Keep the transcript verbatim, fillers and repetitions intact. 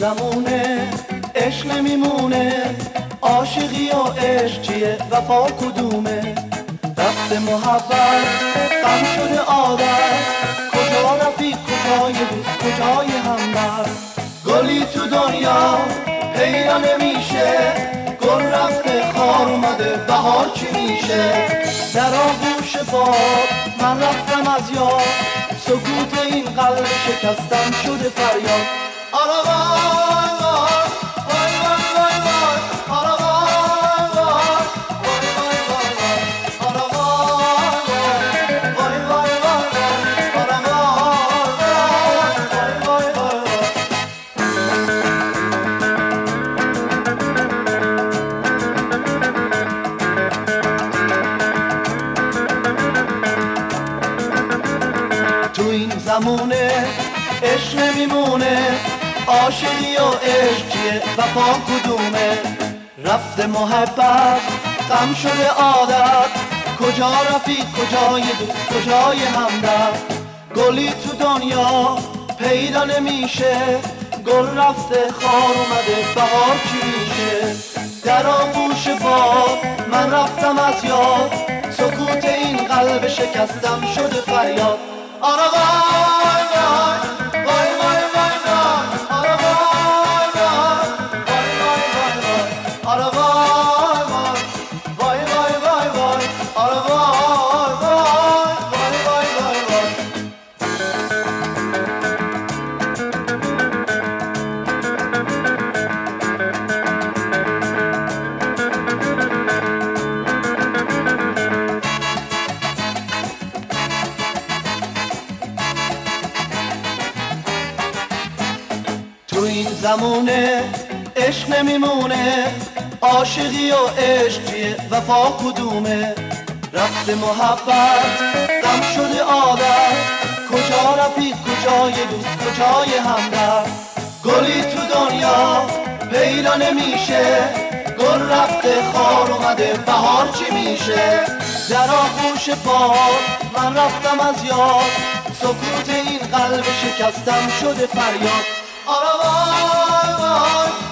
زمونه عشق نمیمونه، عاشقی و عشق چیه وفا کدومه؟ رفت محبت غم شده عادت، کجا رفیق کجای دوست کجای همبر؟ گلی تو دنیا پیدا نمیشه، گل رفته خار اومده بهار چی میشه؟ در آغوش باد من رفتم از یاد، سکوت این قلب شکستم شده فریاد. آره وای وای وای وای وای آره وای وای وای وای وای آره وای وای وای وای آره وای وای وای تو این زمونه عشق نمیمونه، عاشقی و عشق چیه وفا کدومه؟ رفت محبت غم شده عادت، کجا رفیق کجای دوست کجای همدرد؟ گلی تو دنیا پیدا نمیشه، گل رفته خار اومده بهار چی میشه؟ در آغوش باد من رفتم از یاد، سکوت این قلب شکستم شده فریاد. آره وای وای وای وای وای وای آره وای وای وای وای وای آره وای وای وای وای وای آره وای وای وای وای وای. تو این زمونه عشق نمیمونه، عاشقی و عشق چیه وفا کدومه؟ رفت محبت غم شده عادت، کجا رفیق کجای دوست کجای همدرد؟ گلی تو دنیا پیدا نمیشه، گل رفته خار اومده بهار چی میشه؟ در آغوش باد من رفتم از یاد، سکوت این قلب شکستم شده فریاد. آره وای وای